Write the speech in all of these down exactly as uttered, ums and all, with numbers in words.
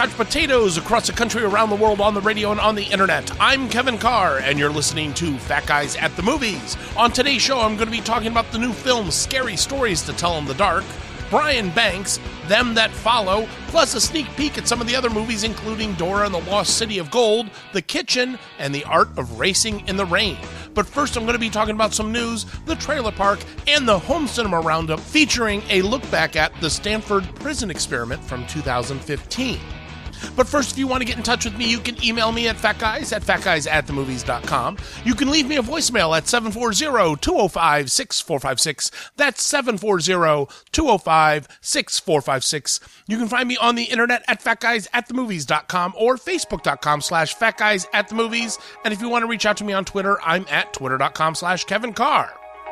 couch potatoes across the country, around the world, on the radio, and on the internet. I'm Kevin Carr, and you're listening to Fat Guys at the Movies. On today's show, I'm going to be talking about the new film Scary Stories to Tell in the Dark, Brian Banks, Them That Follow, plus a sneak peek at some of the other movies, including Dora and the Lost City of Gold, The Kitchen, and The Art of Racing in the Rain. But first, I'm going to be talking about some news, the trailer park, and the home cinema roundup, featuring a look back at the Stanford prison experiment from two thousand fifteen. But first, if you want to get in touch with me, you can email me at fatguys at fatguys at the movies dot com. You can leave me a voicemail at seven four zero, two oh five, six four five six. That's seven four zero, two oh five, six four five six. You can find me on the internet at fatguys at the movies dot com or facebook.com slash fatguys at the movies. And if you want to reach out to me on Twitter, I'm at twitter.com slash Kevin Carr.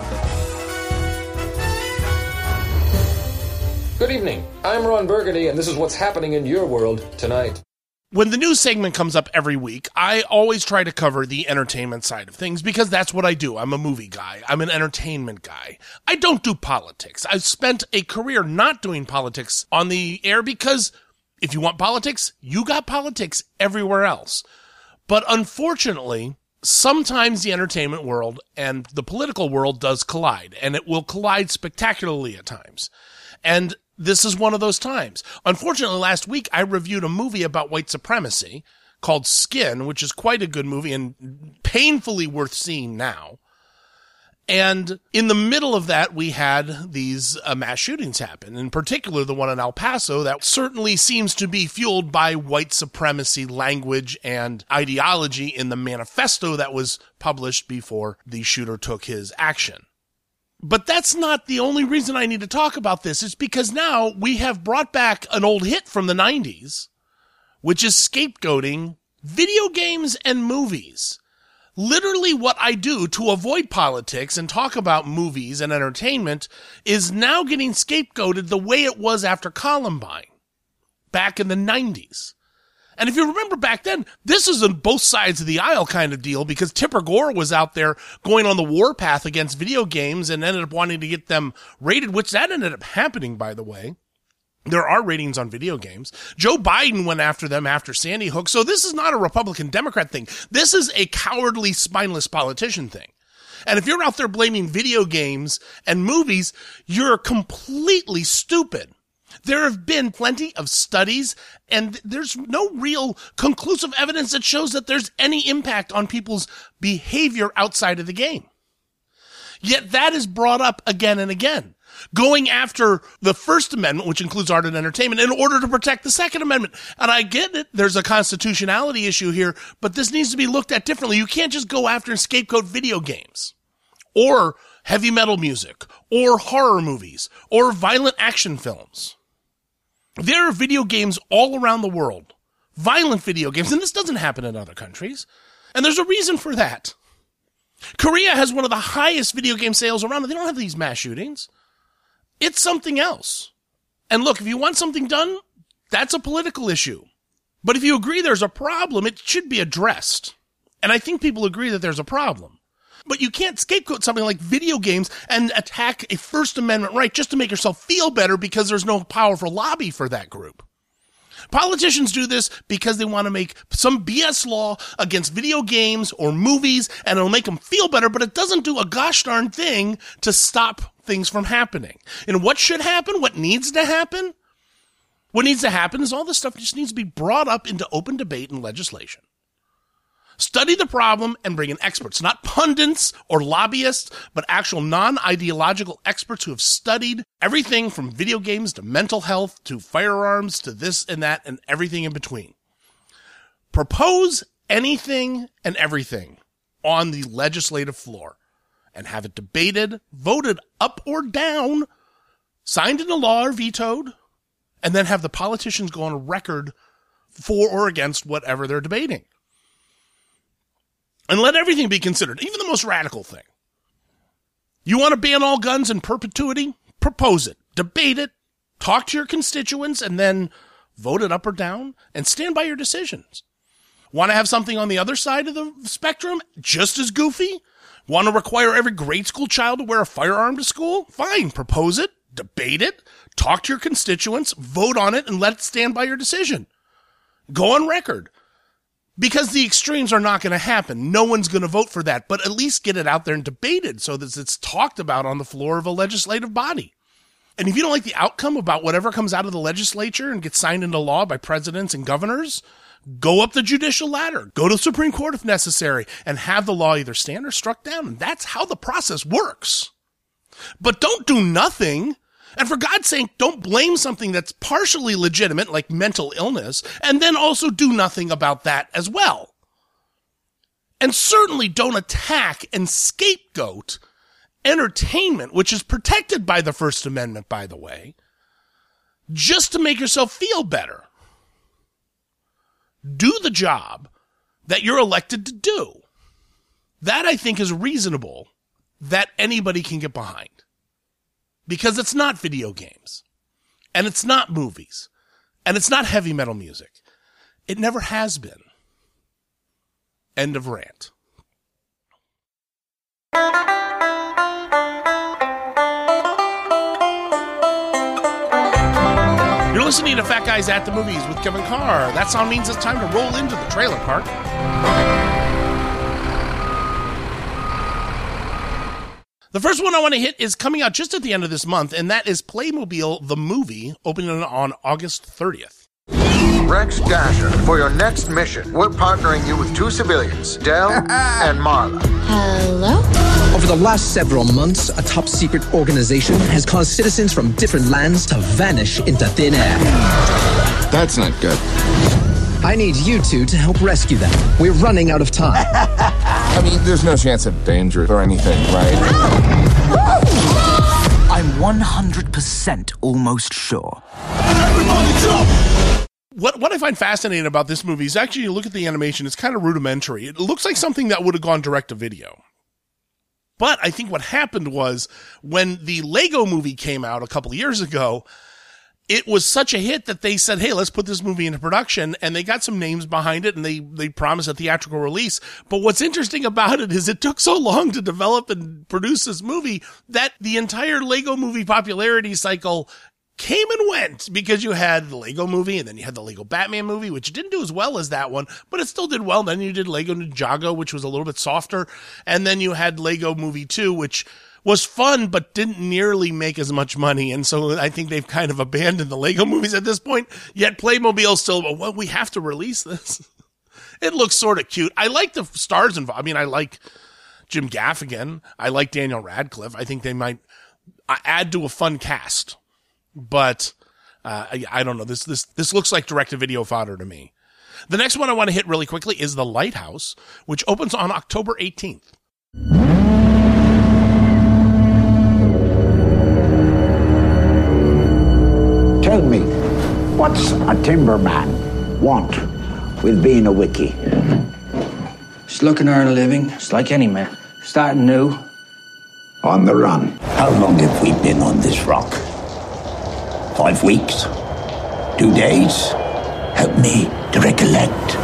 Good evening. I'm Ron Burgundy, and this is what's happening in your world tonight. When the news segment comes up every week, I always try to cover the entertainment side of things because that's what I do. I'm a movie guy. I'm an entertainment guy. I don't do politics. I've spent a career not doing politics on the air because if you want politics, you got politics everywhere else. But unfortunately, sometimes the entertainment world and the political world does collide, and it will collide spectacularly at times. And this is one of those times. Unfortunately, last week I reviewed a movie about white supremacy called Skin, which is quite a good movie and painfully worth seeing now. And in the middle of that, we had these uh, mass shootings happen, in particular the one in El Paso that certainly seems to be fueled by white supremacy language and ideology in the manifesto that was published before the shooter took his action. But that's not the only reason I need to talk about this. It's because now we have brought back an old hit from the nineties, which is scapegoating video games and movies. Literally what I do to avoid politics and talk about movies and entertainment is now getting scapegoated the way it was after Columbine, back in the nineties. And if you remember back then, this is a both sides of the aisle kind of deal because Tipper Gore was out there going on the warpath against video games and ended up wanting to get them rated, which that ended up happening, by the way. There are ratings on video games. Joe Biden went after them after Sandy Hook. So this is not a Republican-Democrat thing. This is a cowardly, spineless politician thing. And if you're out there blaming video games and movies, you're completely stupid. There have been plenty of studies, and there's no real conclusive evidence that shows that there's any impact on people's behavior outside of the game. Yet that is brought up again and again, going after the First Amendment, which includes art and entertainment, in order to protect the Second Amendment. And I get it, there's a constitutionality issue here, but this needs to be looked at differently. You can't just go after and scapegoat video games, or heavy metal music, or horror movies, or violent action films. There are video games all around the world, violent video games, and this doesn't happen in other countries, and there's a reason for that. Korea has one of the highest video game sales around, and they don't have these mass shootings. It's something else. And look, if you want something done, that's a political issue. But if you agree there's a problem, it should be addressed. And I think people agree that there's a problem. But you can't scapegoat something like video games and attack a First Amendment right just to make yourself feel better because there's no powerful lobby for that group. Politicians do this because they want to make some B S law against video games or movies, and it'll make them feel better, but it doesn't do a gosh darn thing to stop things from happening. And what should happen? What needs to happen? What needs to happen is all this stuff just needs to be brought up into open debate and legislation. Study the problem and bring in experts, not pundits or lobbyists, but actual non-ideological experts who have studied everything from video games to mental health to firearms to this and that and everything in between. Propose anything and everything on the legislative floor and have it debated, voted up or down, signed into law or vetoed, and then have the politicians go on record for or against whatever they're debating. And let everything be considered, even the most radical thing. You want to ban all guns in perpetuity? Propose it, debate it, talk to your constituents, and then vote it up or down, and stand by your decisions. Want to have something on the other side of the spectrum, just as goofy? Want to require every grade school child to wear a firearm to school? Fine, propose it, debate it, talk to your constituents, vote on it, and let it stand by your decision. Go on record. Because the extremes are not going to happen. No one's going to vote for that, but at least get it out there and debated so that it's talked about on the floor of a legislative body. And if you don't like the outcome about whatever comes out of the legislature and gets signed into law by presidents and governors, go up the judicial ladder, go to the Supreme Court if necessary, and have the law either stand or struck down. And that's how the process works. But don't do nothing. And for God's sake, don't blame something that's partially legitimate, like mental illness, and then also do nothing about that as well. And certainly don't attack and scapegoat entertainment, which is protected by the First Amendment, by the way, just to make yourself feel better. Do the job that you're elected to do. That, I think, is reasonable, that anybody can get behind. Because it's not video games, and it's not movies, and it's not heavy metal music. It never has been. End of rant. You're listening to Fat Guys at the Movies with Kevin Carr. That sound means it's time to roll into the trailer park. The first one I want to hit is coming out just at the end of this month, and that is Playmobil The Movie, opening on August thirtieth. Rex Dasher, for your next mission, we're partnering you with two civilians, Del and Marla. Hello? Over the last several months, a top-secret organization has caused citizens from different lands to vanish into thin air. That's not good. I need you two to help rescue them. We're running out of time. I mean, there's no chance of danger or anything, right? I'm one hundred percent almost sure. What what I find fascinating about this movie is actually, you look at the animation, it's kind of rudimentary. It looks like something that would have gone direct to video. But I think what happened was, when the Lego movie came out a couple of years ago, it was such a hit that they said, hey, let's put this movie into production, and they got some names behind it, and they, they promised a theatrical release. But what's interesting about it is it took so long to develop and produce this movie that the entire Lego movie popularity cycle came and went, because you had the Lego movie, and then you had the Lego Batman movie, which didn't do as well as that one, but it still did well. Then you did Lego Ninjago, which was a little bit softer, and then you had Lego Movie two, which was fun, but didn't nearly make as much money. And so I think they've kind of abandoned the Lego movies at this point, yet Playmobil still, well, we have to release this. It looks sort of cute. I like the stars involved. I mean, I like Jim Gaffigan. I like Daniel Radcliffe. I think they might add to a fun cast, but uh, I, I don't know. This, this, this looks like direct-to-video fodder to me. The next one I want to hit really quickly is The Lighthouse, which opens on October eighteenth. Tell me, what's a timberman want with being a wiki? Just looking to earn a living, just like any man. Starting new. On the run. How long have we been on this rock? Five weeks? Two days? Help me to recollect.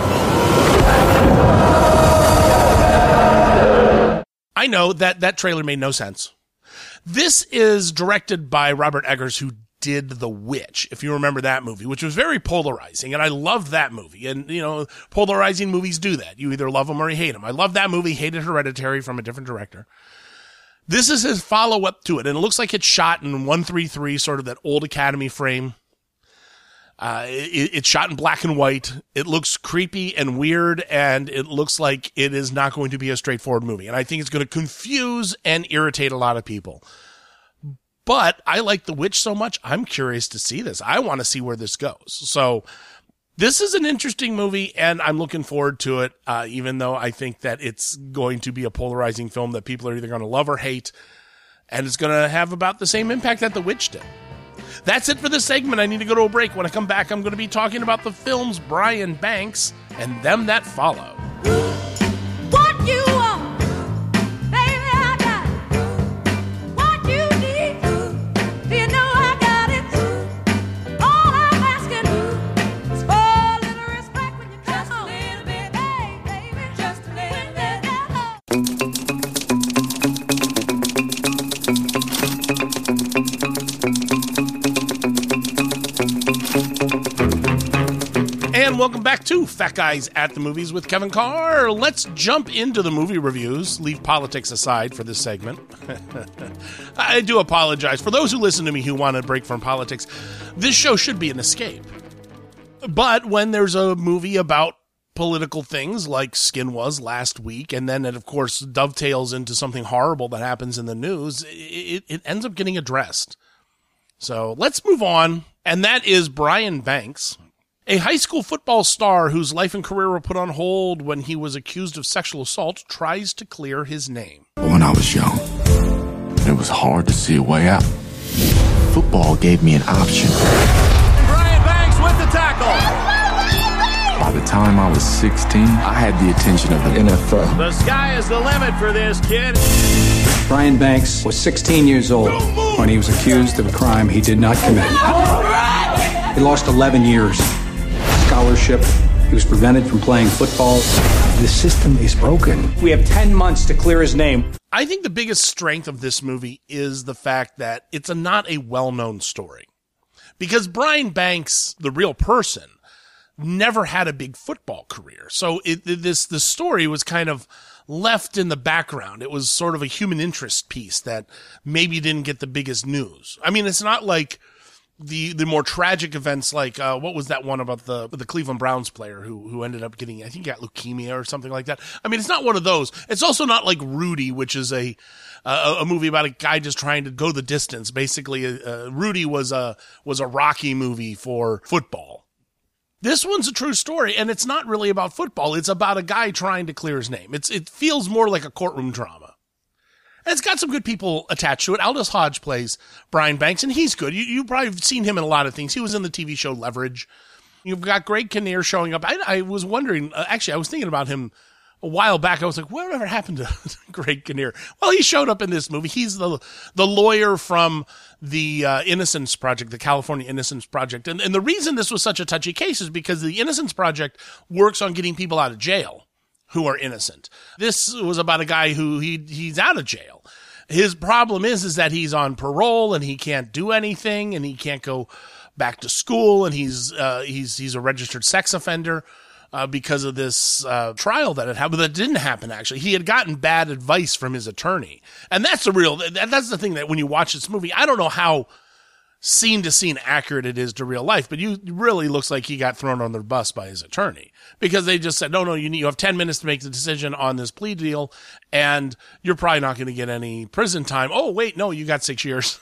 I know that that trailer made no sense. This is directed by Robert Eggers, who did The Witch, if you remember that movie, which was very polarizing, and I loved that movie. And, you know, polarizing movies do that. You either love them or you hate them. I love that movie, hated Hereditary from a different director. This is his follow-up to it, and it looks like it's shot in one three three, sort of that old Academy frame. Uh, it, it's shot in black and white. It looks creepy and weird, and it looks like it is not going to be a straightforward movie. And I think it's going to confuse and irritate a lot of people. But I like The Witch so much, I'm curious to see this. I want to see where this goes. So this is an interesting movie, and I'm looking forward to it, uh, even though I think that it's going to be a polarizing film that people are either going to love or hate, and it's going to have about the same impact that The Witch did. That's it for this segment. I need to go to a break. When I come back, I'm going to be talking about the films Brian Banks and Them That Follow. What you want, baby, I got it. What you need, do you know I got it? All I'm asking is for a little respect when you just a little bit, hey, baby, just a little bit. and welcome back to Fat Guys at the Movies with Kevin Carr. Let's jump into the movie reviews. Leave politics aside for this segment. I do apologize. For those who listen to me who want a break from politics, this show should be an escape. But when there's a movie about political things like Skin was last week, and then it, of course, dovetails into something horrible that happens in the news, it, it ends up getting addressed. So let's move on, and that is Brian Banks, a high school football star whose life and career were put on hold when he was accused of sexual assault, tries to clear his name. When I was young, it was hard to see a way out. Football gave me an option. Brian Banks with the tackle. By the time I was sixteen, I had the attention of the N F L. The sky is the limit for this kid. Brian Banks was sixteen years old when he was accused of a crime he did not commit. He lost eleven years. Scholarship. He was prevented from playing football. The system is broken. We have ten months to clear his name. I think the biggest strength of this movie is the fact that it's a not a well-known story. Because Brian Banks, the real person, never had a big football career. So it, this, the story was kind of left in the background. It was sort of a human interest piece that maybe didn't get the biggest news. I mean, it's not like the, the more tragic events like, uh, what was that one about the, the Cleveland Browns player who, who ended up getting, I think he got leukemia or something like that. I mean, it's not one of those. It's also not like Rudy, which is a, uh, a movie about a guy just trying to go the distance. Basically, uh, Rudy was a, was a Rocky movie for football. This one's a true story, and it's not really about football. It's about a guy trying to clear his name. It's It feels more like a courtroom drama. And it's got some good people attached to it. Aldous Hodge plays Brian Banks, and he's good. You, you've probably seen him in a lot of things. He was in the T V show Leverage. You've got Greg Kinnear showing up. I, I was wondering, uh, actually, I was thinking about him a while back. I was like, whatever happened to Greg Kinnear? Well, he showed up in this movie. He's the the lawyer from the uh, Innocence Project, the California Innocence Project. And, and the reason this was such a touchy case is because the Innocence Project works on getting people out of jail who are innocent. This was about a guy who he he's out of jail. His problem is, is that he's on parole and he can't do anything and he can't go back to school, and he's uh, he's he's a registered sex offender. Uh, because of this uh, trial that had happened, that didn't happen, actually. He had gotten bad advice from his attorney. And that's the real, that, that's the thing that when you watch this movie, I don't know how scene to scene accurate it is to real life, but you it really looks like he got thrown on the bus by his attorney. Because they just said, no, no, you need, you have ten minutes to make the decision on this plea deal, and you're probably not going to get any prison time. Oh, wait, no, you got six years.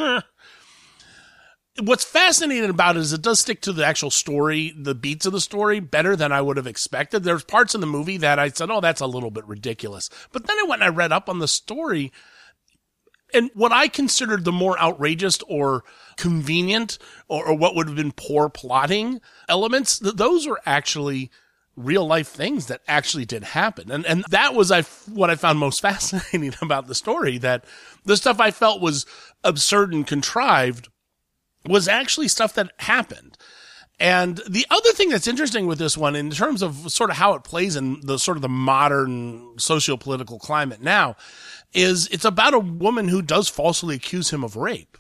What's fascinating about it is it does stick to the actual story, the beats of the story, better than I would have expected. There's parts in the movie that I said, oh, that's a little bit ridiculous. But then I went and I read up on the story, and what I considered the more outrageous or convenient or, or what would have been poor plotting elements, th- those were actually real life things that actually did happen. And and that was I, what I found most fascinating about the story, that the stuff I felt was absurd and contrived was actually stuff that happened. And the other thing that's interesting with this one, in terms of sort of how it plays in the sort of the modern socio-political climate now, is it's about a woman who does falsely accuse him of rape.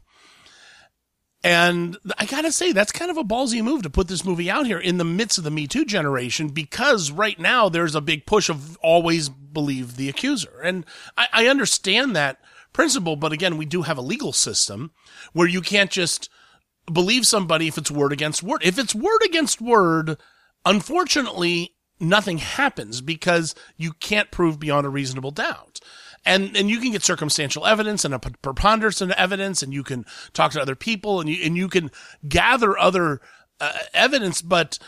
And I gotta say, that's kind of a ballsy move to put this movie out here in the midst of the Me Too generation, because right now there's a big push of always believe the accuser. And I, I understand that principle, but again, we do have a legal system where you can't just believe somebody if it's word against word. If it's word against word, unfortunately, nothing happens because you can't prove beyond a reasonable doubt. And and you can get circumstantial evidence and a preponderance of evidence, and you can talk to other people, and you and you can gather other uh, evidence, but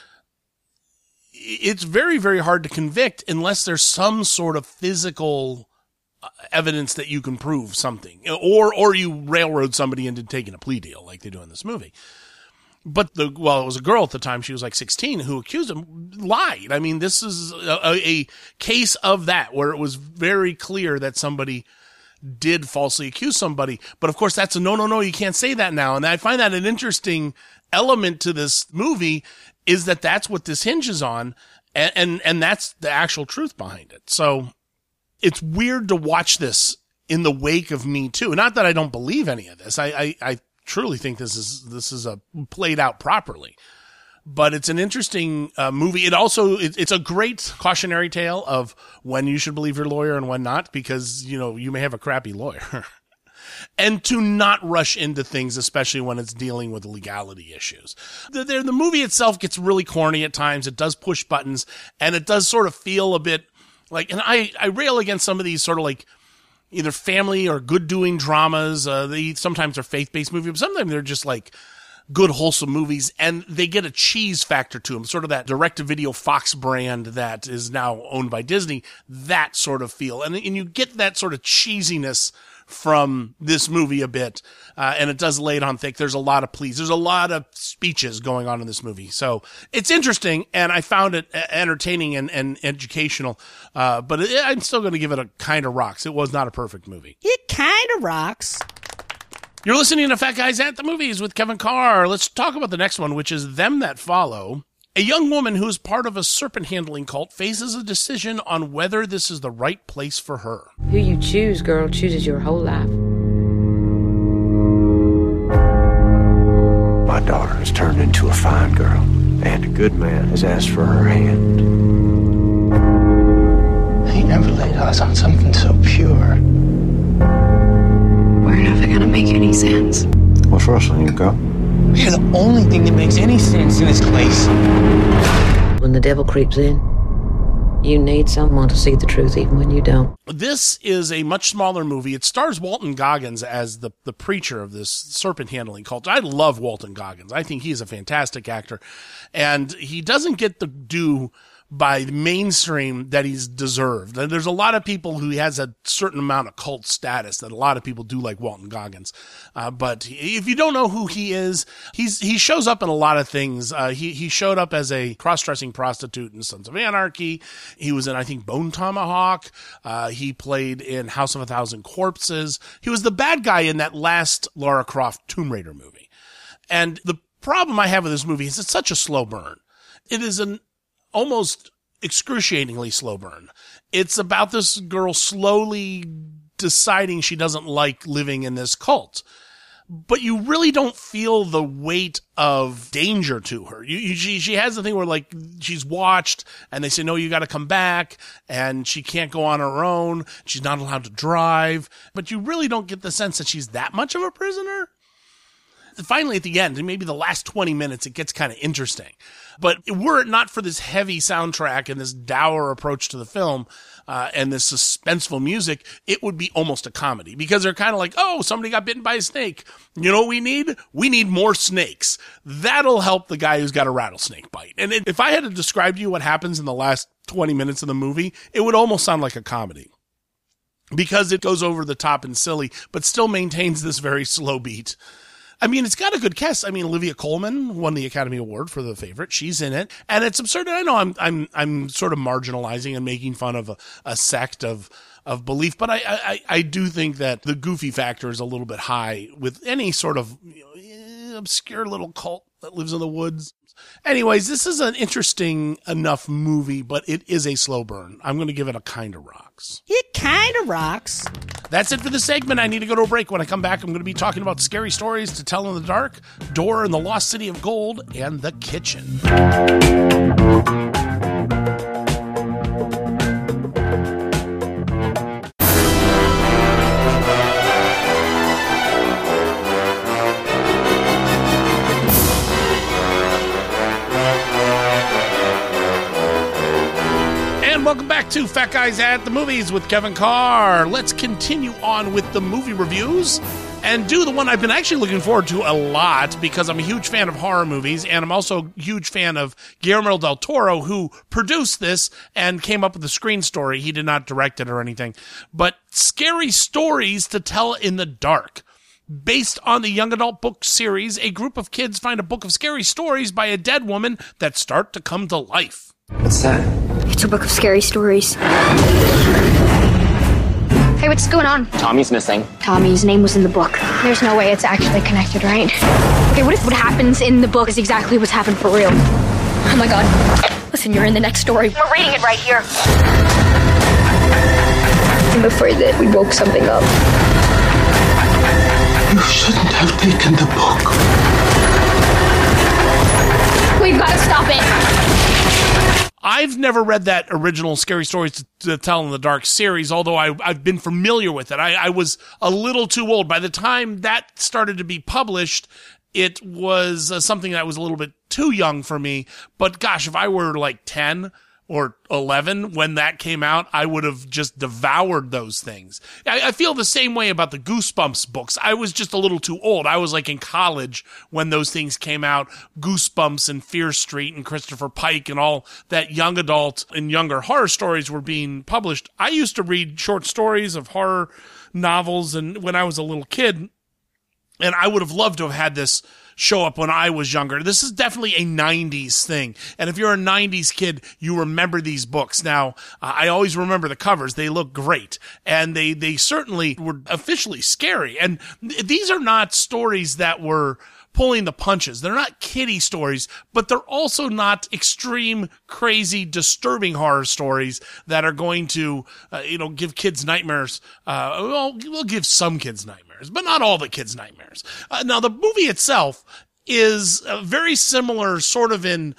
it's very, very hard to convict unless there's some sort of physical evidence that you can prove something, or or you railroad somebody into taking a plea deal like they do in this movie. But the well, it was a girl at the time, she was like sixteen, who accused him, lied. I mean, this is a, a case of that, where it was very clear that somebody did falsely accuse somebody. But of course, that's a no, no, no, you can't say that now. And I find that an interesting element to this movie, is that that's what this hinges on, and and, and that's the actual truth behind it. So it's weird to watch this in the wake of Me Too. Not that I don't believe any of this. I, I, I truly think this is, this is a played out properly, but it's an interesting uh, movie. It also, it, it's a great cautionary tale of when you should believe your lawyer and when not, because, you know, you may have a crappy lawyer. And to not rush into things, especially when it's dealing with legality issues. The, the, the movie itself gets really corny at times. It does push buttons, and it does sort of feel a bit like, and I, I rail against some of these sort of like either family or good-doing dramas. Uh, they sometimes are faith-based movies, but sometimes they're just like good, wholesome movies, and they get a cheese factor to them, sort of that direct-to-video Fox brand that is now owned by Disney, that sort of feel. And, and you get that sort of cheesiness from this movie a bit, uh, and it does lay it on thick. There's a lot of pleas. There's a lot of speeches going on in this movie. So it's interesting, and I found it entertaining and, and educational, uh, but it, I'm still going to give it a kind of rocks. It was not a perfect movie. It kind of rocks. You're listening to Fat Guys at the Movies with Kevin Carr. Let's talk about the next one, which is Them That Follow. A young woman who is part of a serpent handling cult faces a decision on whether this is the right place for her. Who you choose, girl, chooses your whole life. My daughter has turned into a fine girl, and a good man has asked for her hand. He never laid eyes on something so pure. We're never gonna make any sense. What's wrestling you go? You're the only thing that makes any sense in this place. When the devil creeps in, you need someone to see the truth even when you don't. This is a much smaller movie. It stars Walton Goggins as the, the preacher of this serpent handling cult. I love Walton Goggins. I think he's a fantastic actor. And he doesn't get the due by the mainstream that he's deserved. There's a lot of people who has a certain amount of cult status that a lot of people do like Walton Goggins. Uh, but if you don't know who he is, he's, he shows up in a lot of things. Uh, he, he showed up as a cross-dressing prostitute in Sons of Anarchy. He was in, I think, Bone Tomahawk. Uh, he played in House of a Thousand Corpses. He was the bad guy in that last Lara Croft Tomb Raider movie. And the problem I have with this movie is it's such a slow burn. It is an almost excruciatingly slow burn. It's about this girl slowly deciding she doesn't like living in this cult. But you really don't feel the weight of danger to her. You, you, she, she has the thing where, like, she's watched, and they say, no, you got to come back, and she can't go on her own. She's not allowed to drive. But you really don't get the sense that she's that much of a prisoner. Finally, at the end, and maybe the last twenty minutes, it gets kind of interesting. But were it not for this heavy soundtrack and this dour approach to the film, uh, and this suspenseful music, it would be almost a comedy. Because they're kind of like, oh, somebody got bitten by a snake. You know what we need? We need more snakes. That'll help the guy who's got a rattlesnake bite. And it, if I had to describe to you what happens in the last twenty minutes of the movie, it would almost sound like a comedy. Because it goes over the top and silly, but still maintains this very slow beat. I mean, it's got a good cast. I mean, Olivia Colman won the Academy Award for The Favorite. She's in it. And it's absurd. I know I'm, I'm, I'm sort of marginalizing and making fun of a, a sect of, of belief, but I, I, I do think that the goofy factor is a little bit high with any sort of, you know, obscure little cult that lives in the woods. Anyways, this is an interesting enough movie, but it is a slow burn. I'm going to give it a kind of rocks. It kind of rocks. That's it for the segment. I need to go to a break. When I come back, I'm going to be talking about scary stories to tell in the dark, Dora and the Lost City of Gold, and The Kitchen. Welcome back to Fat Guys at the Movies with Kevin Carr. Let's continue on with the movie reviews and do the one I've been actually looking forward to a lot because I'm a huge fan of horror movies, and I'm also a huge fan of Guillermo del Toro, who produced this and came up with the screen story. He did not direct it or anything, but Scary Stories to Tell in the Dark. Based on the young adult book series, a group of kids find a book of scary stories by a dead woman that start to come to life. What's that? It's a book of scary stories. Hey, what's going on? Tommy's missing. Tommy's name was in the book. There's no way it's actually connected, right? Okay, what if what happens in the book is exactly what's happened for real? Oh my god. Listen, you're in the next story. We're reading it right here. I'm afraid that we woke something up. You shouldn't have taken the book. We've got to stop it. I've never read that original Scary Stories to, to Tell in the Dark series, although I, I've been familiar with it. I, I was a little too old. By the time that started to be published, it was uh, something that was a little bit too young for me. But gosh, if I were like ten or eleven when that came out, I would have just devoured those things. I, I feel the same way about the Goosebumps books. I was just a little too old. I was like in college when those things came out. Goosebumps and Fear Street and Christopher Pike and all that young adult and younger horror stories were being published. I used to read short stories of horror novels and when I was a little kid, and I would have loved to have had this show up when I was younger. This is definitely a nineties thing. And if you're a nineties kid, you remember these books. Now, uh, I always remember the covers. They look great. And they, they certainly were officially scary. And th- these are not stories that were pulling the punches. They're not kiddie stories, but they're also not extreme, crazy, disturbing horror stories that are going to, uh, you know, give kids nightmares. Uh, well, we'll give some kids nightmares, but not all the kids nightmares. Uh, now, the movie itself is uh, very similar, sort of in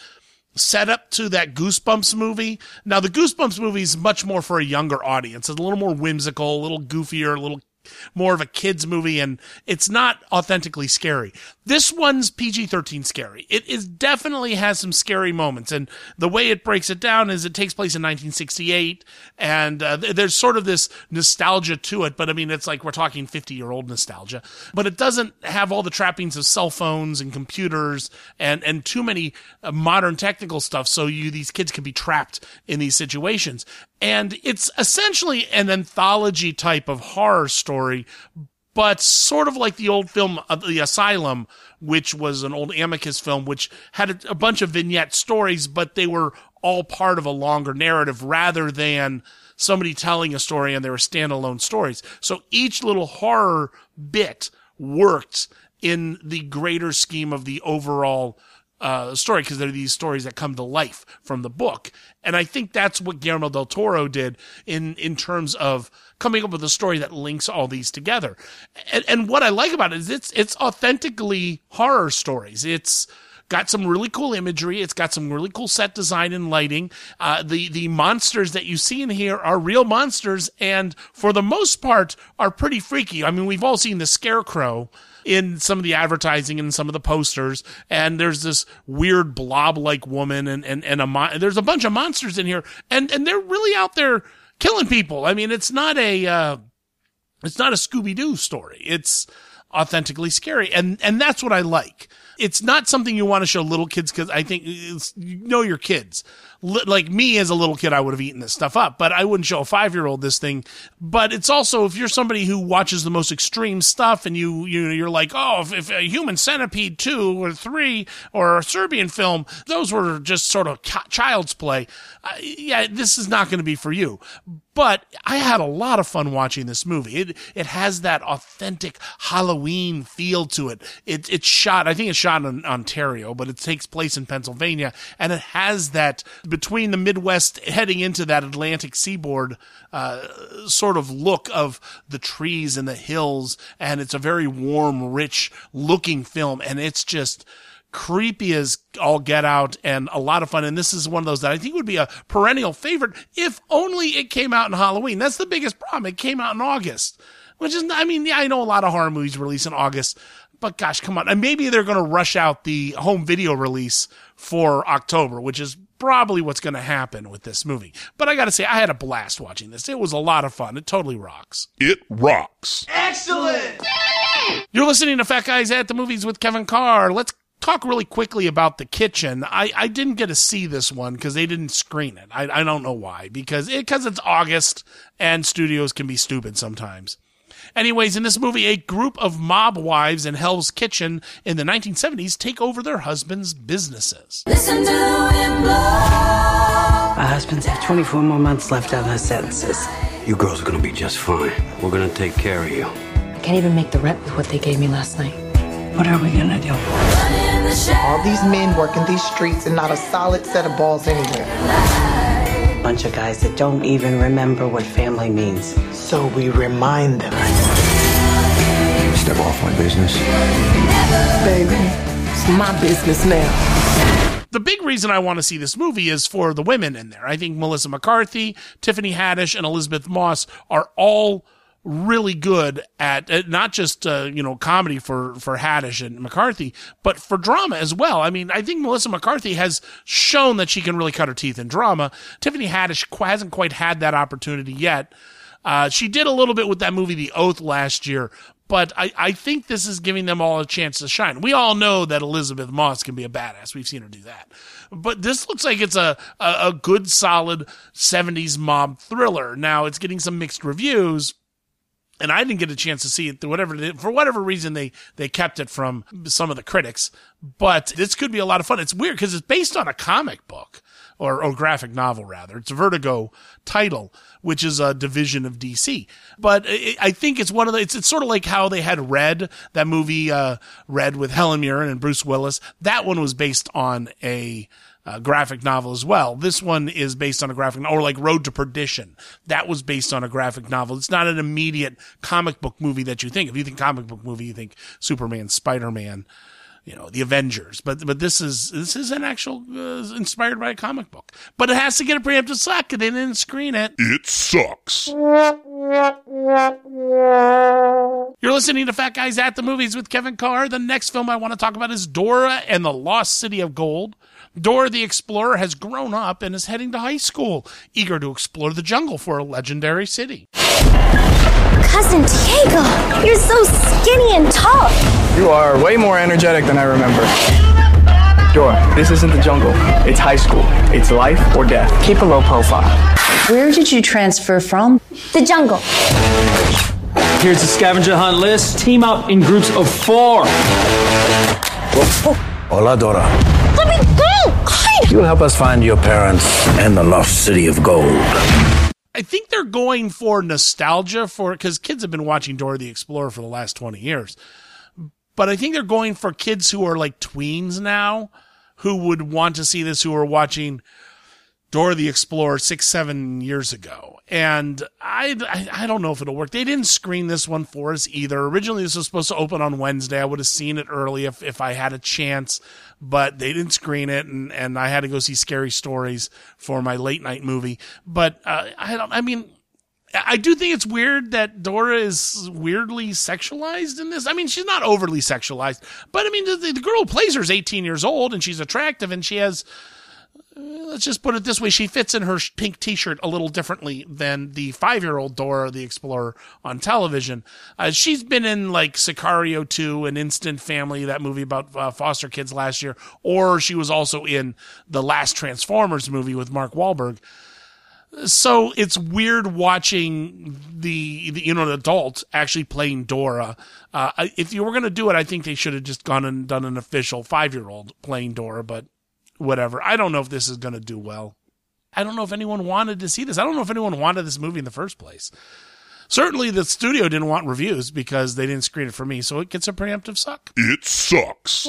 setup to that Goosebumps movie. Now, the Goosebumps movie is much more for a younger audience. It's a little more whimsical, a little goofier, a little more of a kid's movie, and it's not authentically scary. This one's P G thirteen scary. It is definitely has some scary moments, and the way it breaks it down is it takes place in nineteen sixty-eight, and uh, there's sort of this nostalgia to it, but I mean, it's like we're talking fifty-year-old nostalgia, but it doesn't have all the trappings of cell phones and computers and, and too many uh, modern technical stuff, so you these kids can be trapped in these situations. And it's essentially an anthology type of horror story, but sort of like the old film, uh, The Asylum, which was an old Amicus film, which had a, a bunch of vignette stories, but they were all part of a longer narrative rather than somebody telling a story and they were standalone stories. So each little horror bit worked in the greater scheme of the overall Uh, story, because they're these stories that come to life from the book. And I think that's what Guillermo del Toro did in, in terms of coming up with a story that links all these together. And, and what I like about it is it's, it's authentically horror stories. It's got some really cool imagery. It's got some really cool set design and lighting. Uh, the, the monsters that you see in here are real monsters and for the most part are pretty freaky. I mean, we've all seen the Scarecrow in some of the advertising and some of the posters, and there's this weird blob-like woman, and and and a mon- there's a bunch of monsters in here, and and they're really out there killing people. I mean, it's not a uh, it's not a Scooby-Doo story. It's authentically scary, and and that's what I like. It's not something you want to show little kids because I think it's, you know your kids. L- like me as a little kid, I would have eaten this stuff up, but I wouldn't show a five-year-old this thing. But it's also, if you're somebody who watches the most extreme stuff and you, you, you're like, oh, if, if a Human Centipede two or three or a Serbian film, those were just sort of ch- child's play. Uh, yeah, this is not going to be for you. But I had a lot of fun watching this movie. It it has that authentic Halloween feel to it. It it's shot, I think it's shot in Ontario, but it takes place in Pennsylvania, and it has that between the Midwest heading into that Atlantic seaboard uh, sort of look of the trees and the hills, and it's a very warm, rich looking film, and it's just creepy as all get out and a lot of fun. And this is one of those that I think would be a perennial favorite if only it came out in Halloween. That's the biggest problem. It came out in August, which is, I mean, yeah, I know a lot of horror movies release in August, but gosh, come on. And maybe they're going to rush out the home video release for October, which is probably what's going to happen with this movie. But I got to say, I had a blast watching this. It was a lot of fun. It totally rocks. It rocks. Excellent! You're listening to Fat Guys at the Movies with Kevin Carr. Let's talk really quickly about The Kitchen. I, I didn't get to see this one because they didn't screen it. I, I don't know why. Because it, because it's August and studios can be stupid sometimes. Anyways, in this movie, a group of mob wives in Hell's Kitchen in the nineteen seventies take over their husbands' businesses. Listen to him blow. Our husbands have twenty-four more months left on their sentences. You girls are gonna be just fine. We're gonna take care of you. I can't even make the rent with what they gave me last night. What are we gonna do? All these men working these streets and not a solid set of balls anywhere. Bunch of guys that don't even remember what family means. So we remind them. Step off my business. Baby, it's my business now. The big reason I want to see this movie is for the women in there. I think Melissa McCarthy, Tiffany Haddish, and Elizabeth Moss are all really good at, at not just, uh, you know, comedy for, for Haddish and McCarthy, but for drama as well. I mean, I think Melissa McCarthy has shown that she can really cut her teeth in drama. Tiffany Haddish hasn't quite had that opportunity yet. Uh, she did a little bit with that movie, The Oath, last year, but I, I think this is giving them all a chance to shine. We all know that Elizabeth Moss can be a badass. We've seen her do that. But this looks like it's a, a, a good, solid seventies mob thriller. Now, it's getting some mixed reviews, and I didn't get a chance to see it. Whatever for whatever reason, they they kept it from some of the critics. But this could be a lot of fun. It's weird because it's based on a comic book or, or graphic novel, rather. It's a Vertigo title, which is a division of D C. But it, I think it's one of the. It's, it's sort of like how they had Red, that movie uh, Red with Helen Mirren and Bruce Willis. That one was based on a Uh, graphic novel as well. This one is based on a graphic novel, or like Road to Perdition. That was based on a graphic novel. It's not an immediate comic book movie that you think. If you think comic book movie, you think Superman, Spider-Man, you know, the Avengers. But but this is this is an actual uh, inspired by a comic book. But it has to get a preemptive suck, and they didn't screen it. It sucks. You're listening to Fat Guys at the Movies with Kevin Carr. The next film I want to talk about is Dora and the Lost City of Gold. Dora the Explorer has grown up and is heading to high school, eager to explore the jungle for a legendary city. Cousin Diego, you're so skinny and tall. You are way more energetic than I remember. Dora, this isn't the jungle. It's high school. It's life or death. Keep a low profile. Where did you transfer from? The jungle. Here's the scavenger hunt list. Team up in groups of four. Whoa. Hola, Dora. Let me go! You'll help us find your parents and the lost city of gold. I think they're going for nostalgia for because kids have been watching Dora the Explorer for the last twenty years. But I think they're going for kids who are like tweens now, who would want to see this, who are watching Dora the Explorer six, seven years ago. And I, I, I don't know if it'll work. They didn't screen this one for us either. Originally, this was supposed to open on Wednesday. I would have seen it early if, if I had a chance, but they didn't screen it, and, and I had to go see Scary Stories for my late night movie. But uh, I don't, I mean, I do think it's weird that Dora is weirdly sexualized in this. I mean, she's not overly sexualized, but I mean, the, the girl who plays her is eighteen years old, and she's attractive, and she has, let's just put it this way, she fits in her pink t-shirt a little differently than the five-year-old Dora the Explorer on television. Uh, she's been in, like, Sicario two and Instant Family, that movie about uh, foster kids last year, or she was also in the last Transformers movie with Mark Wahlberg. So it's weird watching the, the you know, an adult actually playing Dora. Uh, if you were going to do it, I think they should have just gone and done an official five-year-old playing Dora, but whatever. I don't know if this is going to do well. I don't know if anyone wanted to see this. I don't know if anyone wanted this movie in the first place. Certainly the studio didn't want reviews because they didn't screen it for me, so it gets a preemptive suck. It sucks.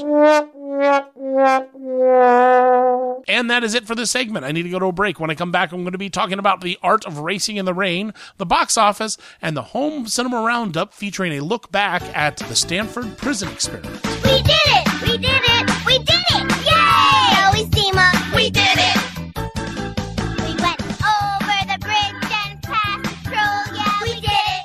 And that is it for this segment. I need to go to a break. When I come back, I'm going to be talking about The Art of Racing in the Rain, the box office, and the home cinema roundup featuring a look back at the Stanford Prison Experiment. We did it! We did it! We did it! Yay! Always team up. We did it! We went over the bridge and past patrol. Yeah, we did it!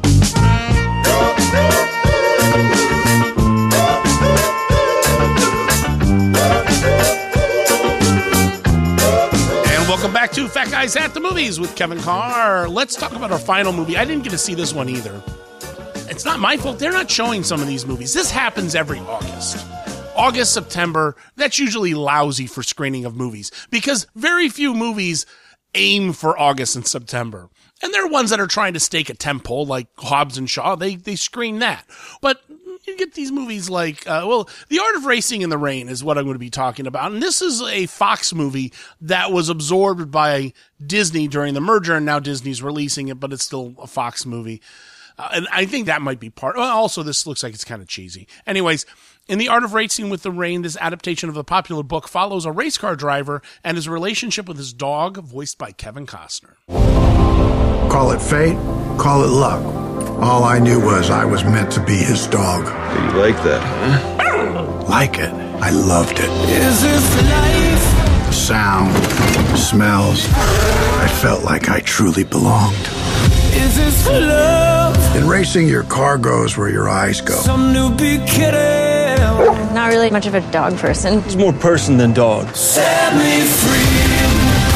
And welcome back to Fat Guys at the Movies with Kevin Carr. Let's talk about our final movie. I didn't get to see this one either. It's not my fault. They're not showing some of these movies. This happens every August. August, September, that's usually lousy for screening of movies because very few movies aim for August and September. And there are ones that are trying to stake a tentpole like Hobbs and Shaw. They they screen that. But you get these movies like, uh, well, The Art of Racing in the Rain is what I'm going to be talking about. And this is a Fox movie that was absorbed by Disney during the merger, and now Disney's releasing it, but it's still a Fox movie. Uh, and I think that might be part. Well, also, this looks like it's kind of cheesy. Anyways, in The Art of Racing with the Rain, this adaptation of the popular book follows a race car driver and his relationship with his dog, voiced by Kevin Costner. Call it fate, call it luck. All I knew was I was meant to be his dog. You like that, huh? Like it? I loved it. Is this life? The sound, the smells. I felt like I truly belonged. Is this love? In racing, your car goes where your eyes go. Some new big kitty. Not really much of a dog person. He's more person than dog. Set me free.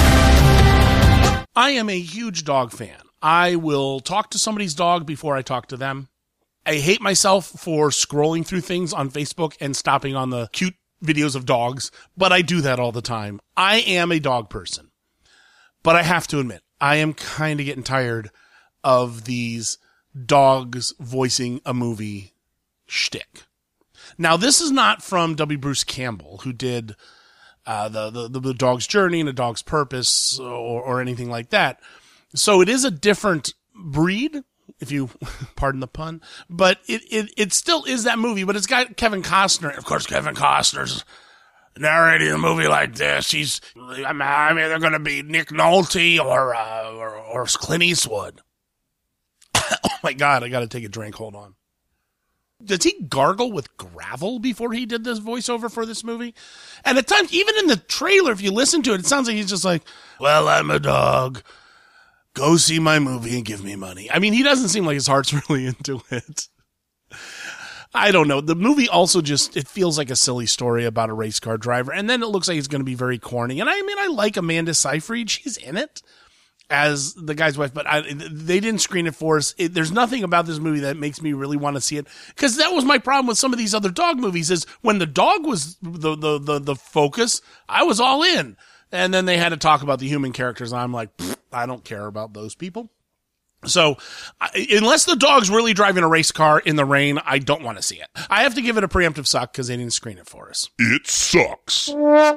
I am a huge dog fan. I will talk to somebody's dog before I talk to them. I hate myself for scrolling through things on Facebook and stopping on the cute videos of dogs, but I do that all the time. I am a dog person. But I have to admit, I am kind of getting tired of these dogs voicing a movie shtick. Now, this is not from W. Bruce Campbell, who did uh, the, the the Dog's Journey and A Dog's Purpose or, or anything like that. So it is a different breed, if you pardon the pun, but it, it, it still is that movie, but it's got Kevin Costner. Of course, Kevin Costner's narrating a movie like this. He's, I'm, I'm either going to be Nick Nolte or, uh, or, or Clint Eastwood. Oh my God, I got to take a drink. Hold on. Does he gargle with gravel before he did this voiceover for this movie? And at times, even in the trailer, if you listen to it, it sounds like he's just like, well, I'm a dog. Go see my movie and give me money. I mean, he doesn't seem like his heart's really into it. I don't know. The movie also just, it feels like a silly story about a race car driver. And then it looks like it's going to be very corny. And I mean, I like Amanda Seyfried. She's in it as the guy's wife, but I, they didn't screen it for us. It, there's nothing about this movie that makes me really want to see it. Because that was my problem with some of these other dog movies is when the dog was the, the, the, the focus, I was all in. And then they had to talk about the human characters. And I'm like, I don't care about those people. So I, unless the dog's really driving a race car in the rain, I don't want to see it. I have to give it a preemptive suck because they didn't screen it for us. It sucks.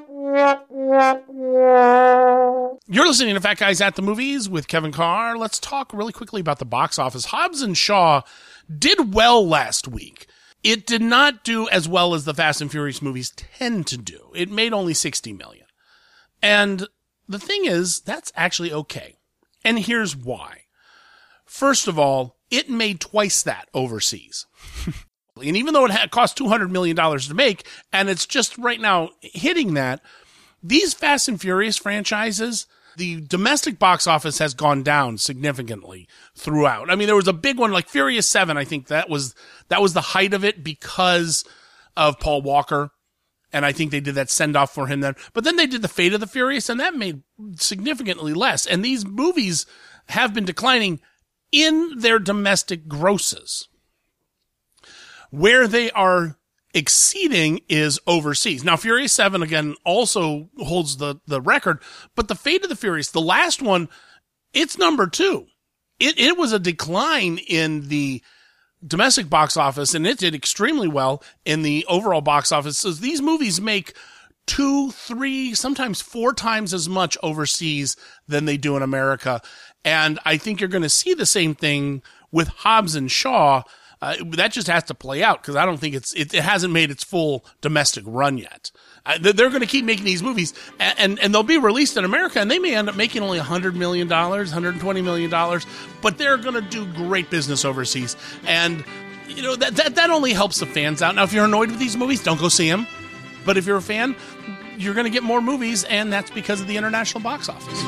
You're listening to Fat Guys at the Movies with Kevin Carr. Let's talk really quickly about the box office. Hobbs and Shaw did well last week. It did not do as well as the Fast and Furious movies tend to do. It made only sixty million. And the thing is, that's actually okay. And here's why. First of all, it made twice that overseas. And even though it had cost two hundred million dollars to make, and it's just right now hitting that, these Fast and Furious franchises, the domestic box office has gone down significantly throughout. I mean, there was a big one like Furious seven. I think that was, that was the height of it because of Paul Walker. And I think they did that send-off for him then. But then they did the Fate of the Furious, and that made significantly less. And these movies have been declining in their domestic grosses. Where they are exceeding is overseas. Now, Furious seven, again, also holds the, the record. But the Fate of the Furious, the last one, it's number two. It, it was a decline in the domestic box office, and it did extremely well in the overall box office. So these movies make two, three, sometimes four times as much overseas than they do in America. And I think you're going to see the same thing with Hobbs and Shaw. Uh, that just has to play out because I don't think it's it, it hasn't made its full domestic run yet. Uh, they're going to keep making these movies, and, and and they'll be released in America, and they may end up making only one hundred million dollars, one hundred twenty million dollars, but they're going to do great business overseas. And, you know, that, that, that only helps the fans out. Now, if you're annoyed with these movies, don't go see them. But if you're a fan, you're going to get more movies, and that's because of the international box office.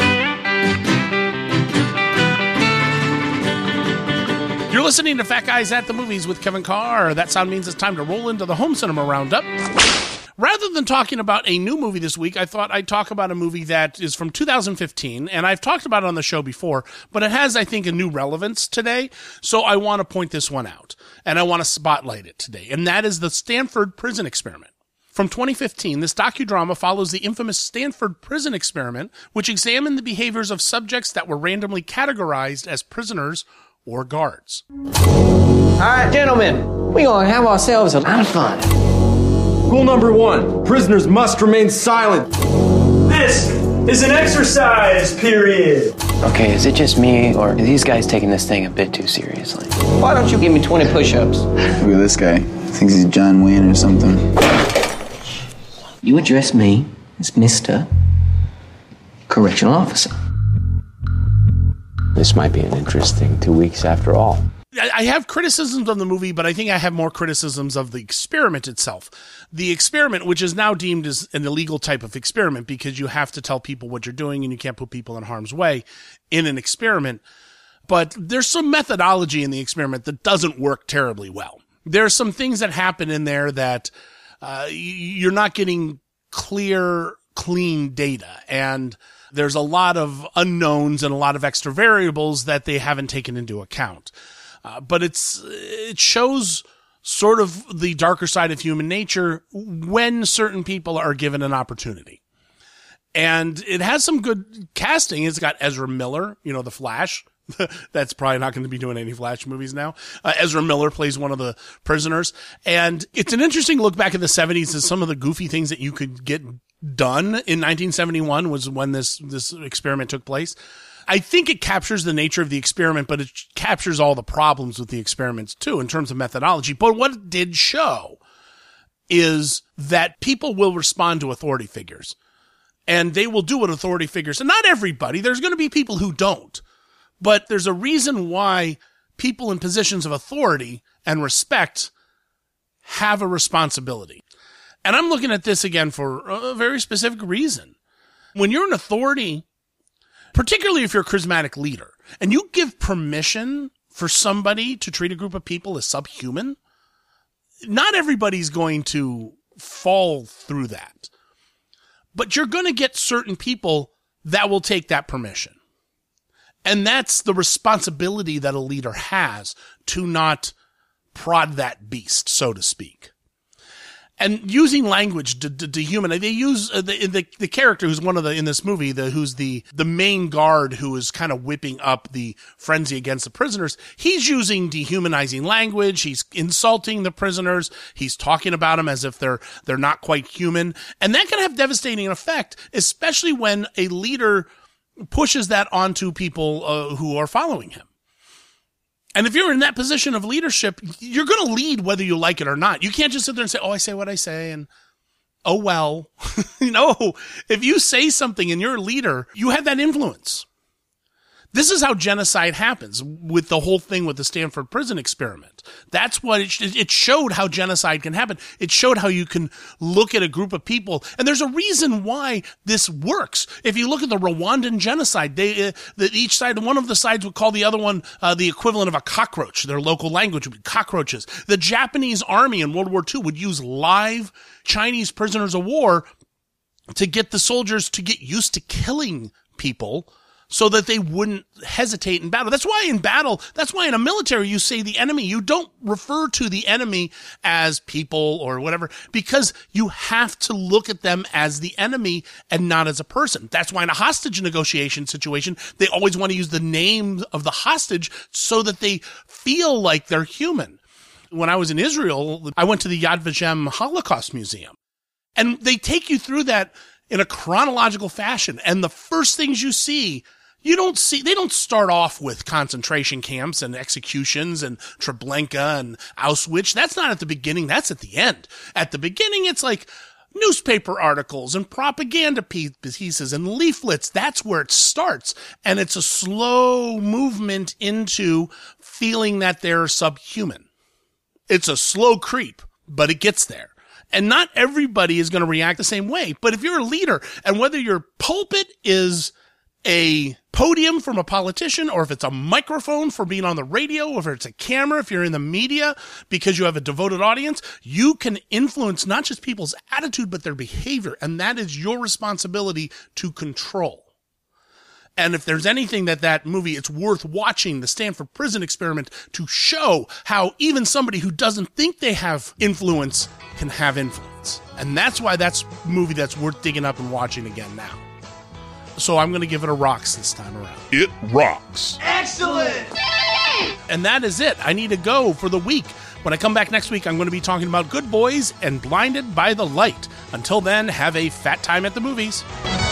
You're listening to Fat Guys at the Movies with Kevin Carr. That sound means it's time to roll into the Home Cinema Roundup. Rather than talking about a new movie this week, I thought I'd talk about a movie that is from two thousand fifteen, and I've talked about it on the show before, but it has, I think, a new relevance today, so I want to point this one out, and I want to spotlight it today, and that is the Stanford Prison Experiment. From twenty fifteen, this docudrama follows the infamous Stanford Prison Experiment, which examined the behaviors of subjects that were randomly categorized as prisoners or guards. All right, gentlemen, we're going to have ourselves a lot of fun. Rule number one, prisoners must remain silent. This is an exercise period. Okay, is it just me, or are these guys taking this thing a bit too seriously? Why don't you give me twenty push-ups? Look at this guy. Thinks he's John Wayne or something. You address me as Mister Correctional Officer. This might be an interesting two weeks after all. I have criticisms of the movie, but I think I have more criticisms of the experiment itself. The experiment, which is now deemed as an illegal type of experiment because you have to tell people what you're doing and you can't put people in harm's way in an experiment. But there's some methodology in the experiment that doesn't work terribly well. There are some things that happen in there that uh, you're not getting clear, clean data. And there's a lot of unknowns and a lot of extra variables that they haven't taken into account. Uh, but it's it shows sort of the darker side of human nature when certain people are given an opportunity. And it has some good casting. It's got Ezra Miller, you know, the Flash. That's probably not going to be doing any Flash movies now. Uh, Ezra Miller plays one of the prisoners. And it's an interesting look back in the seventies at some of the goofy things that you could get done in nineteen seventy-one was when this, this experiment took place. I think it captures the nature of the experiment, but it captures all the problems with the experiments too in terms of methodology. But what it did show is that people will respond to authority figures. And they will do what authority figures. And not everybody. There's going to be people who don't. But there's a reason why people in positions of authority and respect have a responsibility. And I'm looking at this again for a very specific reason. When you're an authority, particularly if you're a charismatic leader, and you give permission for somebody to treat a group of people as subhuman, not everybody's going to fall through that. But you're going to get certain people that will take that permission. And that's the responsibility that a leader has to not prod that beast, so to speak. And using language to, to, to human, they use uh, the, the the character who's one of the in this movie, the who's the the main guard who is kind of whipping up the frenzy against the prisoners. He's using dehumanizing language. He's insulting the prisoners. He's talking about them as if they're they're not quite human, and that can have devastating effect, especially when a leader pushes that onto people uh, who are following him. And if you're in that position of leadership, you're going to lead whether you like it or not. You can't just sit there and say, oh, I say what I say, and oh, well. You know, if you say something and you're a leader, you have that influence. This is how genocide happens with the whole thing with the Stanford prison experiment. That's what it, it showed how genocide can happen. It showed how you can look at a group of people. And there's a reason why this works. If you look at the Rwandan genocide, they, uh, that each side, one of the sides would call the other one uh, the equivalent of a cockroach. Their local language would be cockroaches. The Japanese army in World War Two would use live Chinese prisoners of war to get the soldiers to get used to killing people so that they wouldn't hesitate in battle. That's why in battle, that's why in a military you say the enemy. You don't refer to the enemy as people or whatever, because you have to look at them as the enemy and not as a person. That's why in a hostage negotiation situation, they always want to use the name of the hostage so that they feel like they're human. When I was in Israel, I went to the Yad Vashem Holocaust Museum, and they take you through that in a chronological fashion. And the first things you see, you don't see, they don't start off with concentration camps and executions and Treblinka and Auschwitz. That's not at the beginning. That's at the end. At the beginning, it's like newspaper articles and propaganda pieces and leaflets. That's where it starts. And it's a slow movement into feeling that they're subhuman. It's a slow creep, but it gets there. And not everybody is going to react the same way. But if you're a leader, and whether your pulpit is a podium from a politician, or if it's a microphone for being on the radio, or if it's a camera, if you're in the media because you have a devoted audience, you can influence not just people's attitude, but their behavior. And that is your responsibility to control. And if there's anything that that movie, it's worth watching, the Stanford Prison Experiment, to show how even somebody who doesn't think they have influence can have influence. And that's why that's a movie that's worth digging up and watching again now. So I'm going to give it a rocks this time around. It rocks. Excellent! And that is it. I need to go for the week. When I come back next week, I'm going to be talking about Good Boys and Blinded by the Light. Until then, have a fat time at the movies.